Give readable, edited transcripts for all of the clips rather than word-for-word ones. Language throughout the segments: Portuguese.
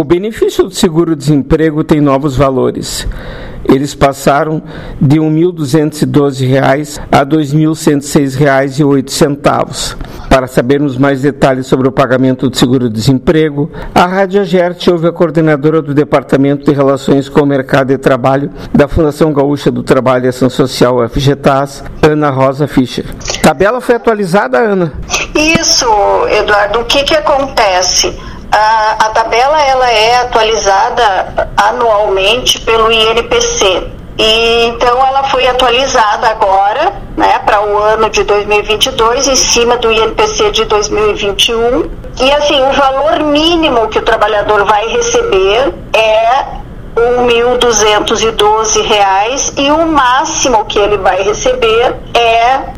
O benefício do seguro-desemprego tem novos valores. Eles passaram de R$ 1.212 a R$ 2.106,08. Para sabermos mais detalhes sobre o pagamento do seguro-desemprego, a Rádio Agerte ouve a coordenadora do Departamento de Relações com o Mercado de Trabalho da Fundação Gaúcha do Trabalho e Ação Social, FGTAS, Ana Rosa Fischer. A tabela foi atualizada, Ana? Isso, Eduardo. O que acontece? A tabela ela é atualizada anualmente pelo INPC. E então ela foi atualizada agora, né, para o ano de 2022, em cima do INPC de 2021. E assim, o valor mínimo que o trabalhador vai receber é R$ 1.212 e o máximo que ele vai receber é R$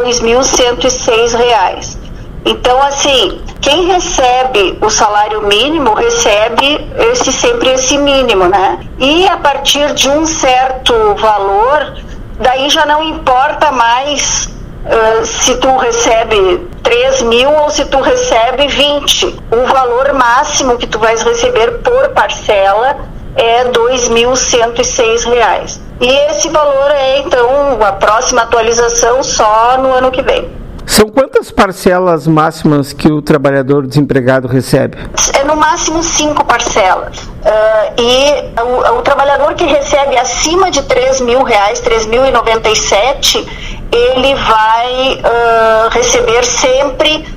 2.106. Então, assim, quem recebe o salário mínimo recebe sempre esse mínimo, né? E a partir de um certo valor, daí já não importa mais se tu recebe 3 mil ou se tu recebe 20. O valor máximo que tu vais receber por parcela é R$ 2.106. E esse valor é, então, a próxima atualização só no ano que vem. São quantas parcelas máximas que o trabalhador desempregado recebe? É no máximo 5 parcelas. O trabalhador que recebe acima de R$ 3.000, R$ 3.097, ele vai receber sempre R$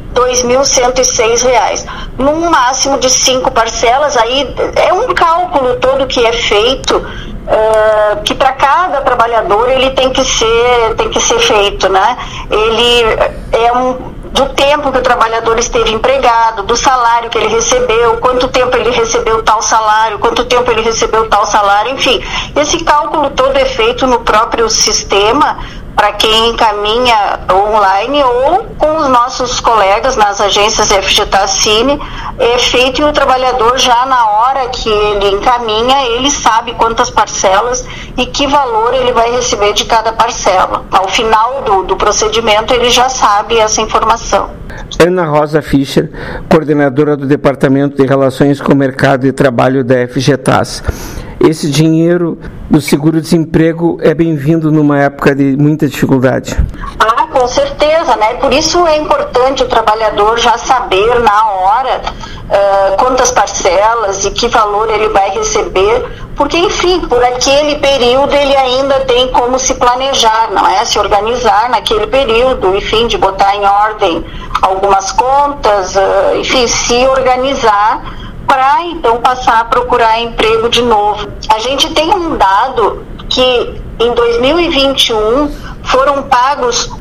2.106. Num máximo de 5 parcelas, aí é um cálculo todo que é feito, que para cada trabalhador ele tem que ser feito, né? Ele é do tempo que o trabalhador esteve empregado, do salário que ele recebeu, quanto tempo ele recebeu tal salário, quanto tempo ele recebeu tal salário, enfim. Esse cálculo todo é feito no próprio sistema para quem encaminha online ou com os nossos colegas nas agências FGTAS Cine, é feito, e o trabalhador já na hora que ele encaminha, ele sabe quantas parcelas e que valor ele vai receber de cada parcela. Ao final do procedimento ele já sabe essa informação. Ana Rosa Fischer, coordenadora do Departamento de Relações com o Mercado de Trabalho da FGTAS. Esse dinheiro do seguro-desemprego é bem-vindo numa época de muita dificuldade. Com certeza, né? Por isso é importante o trabalhador já saber na hora quantas parcelas e que valor ele vai receber, porque, enfim, por aquele período ele ainda tem como se planejar, não é? Se organizar naquele período, enfim, de botar em ordem algumas contas, enfim, se organizar para então passar a procurar emprego de novo. A gente tem um dado que em 2021 foram pagos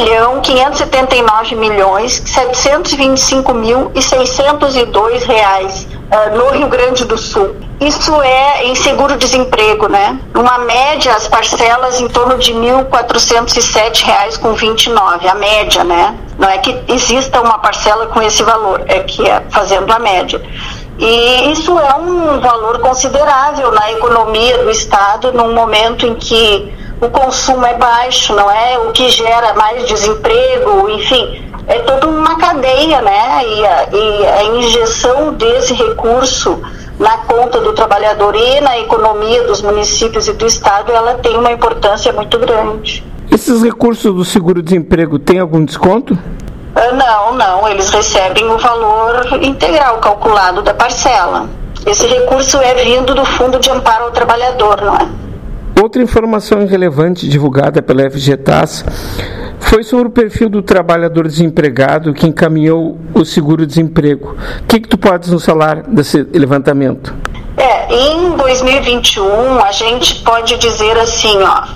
R$1.529.725.602 no Rio Grande do Sul. Isso é em seguro-desemprego, né? Uma média, as parcelas em torno de R$ 1.407,29, a média, né? Não é que exista uma parcela com esse valor, é que é fazendo a média. E isso é um valor considerável na economia do Estado, num momento em que o consumo é baixo, não é? O que gera mais desemprego, enfim, é toda uma cadeia, né? E a injeção desse recurso na conta do trabalhador e na economia dos municípios e do Estado, ela tem uma importância muito grande. Esses recursos do seguro-desemprego têm algum desconto? Não, eles recebem o valor integral calculado da parcela. Esse recurso é vindo do Fundo de Amparo ao Trabalhador, não é? Outra informação relevante divulgada pela FGTAS foi sobre o perfil do trabalhador desempregado que encaminhou o seguro-desemprego. O que tu podes nos falar desse levantamento? Em 2021, a gente pode dizer assim,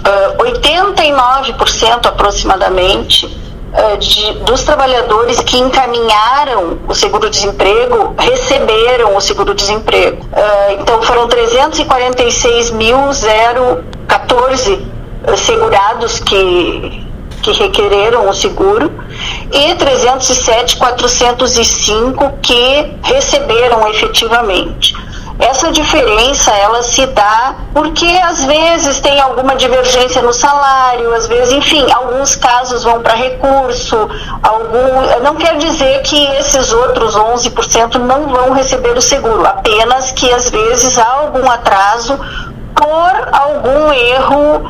89% aproximadamente dos trabalhadores que encaminharam o seguro-desemprego receberam o seguro-desemprego. Então foram 346.014 segurados que requereram o seguro e 307.405 que receberam efetivamente. Essa diferença, ela se dá porque às vezes tem alguma divergência no salário, às vezes, enfim, alguns casos vão para recurso, não quer dizer que esses outros 11% não vão receber o seguro, apenas que às vezes há algum atraso por algum erro,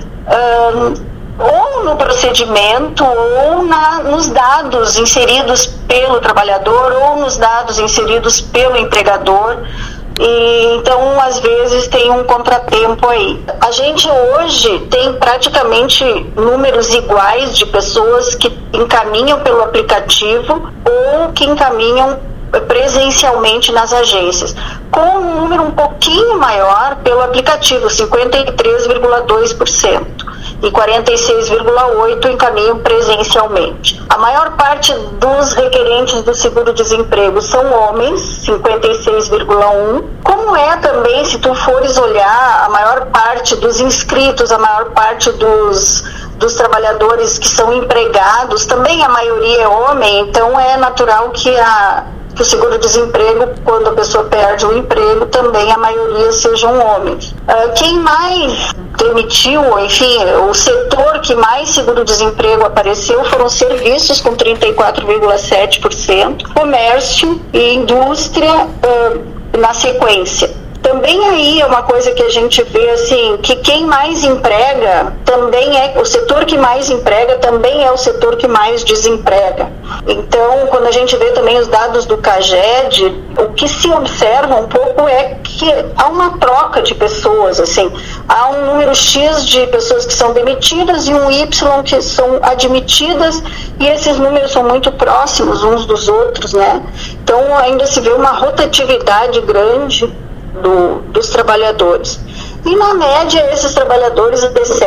ou no procedimento, ou nos dados inseridos pelo trabalhador, ou nos dados inseridos pelo empregador. E, então, às vezes, tem um contratempo aí. A gente hoje tem praticamente números iguais de pessoas que encaminham pelo aplicativo ou que encaminham presencialmente nas agências, com um número um pouquinho maior pelo aplicativo, 53,2%. E 46,8% encaminham presencialmente. A maior parte dos requerentes do seguro-desemprego são homens, 56,1%. Como é também, se tu fores olhar, a maior parte dos inscritos, a maior parte dos trabalhadores que são empregados, também a maioria é homem, então é natural que o seguro-desemprego, quando a pessoa perde o emprego, também a maioria sejam homens. Quem mais demitiu, enfim, o setor que mais seguro-desemprego apareceu foram serviços, com 34,7%, comércio e indústria na sequência. Também aí é uma coisa que a gente vê assim, que quem mais emprega também o setor que mais emprega também é o setor que mais desemprega. Então, quando a gente vê também os dados do CAGED, o que se observa um pouco é que há uma troca de pessoas, assim, há um número X de pessoas que são demitidas e um Y que são admitidas, e esses números são muito próximos uns dos outros, né? Então, ainda se vê uma rotatividade grande dos trabalhadores. E na média esses trabalhadores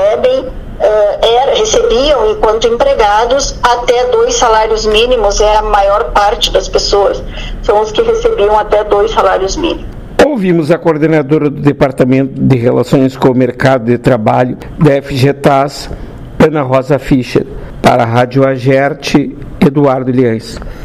recebiam enquanto empregados até 2 salários mínimos, a maior parte das pessoas são os que recebiam até 2 salários mínimos. Ouvimos a coordenadora do Departamento de Relações com o Mercado de Trabalho da FGTAS, Ana Rosa Fischer. Para a Rádio Agerte, Eduardo Liães.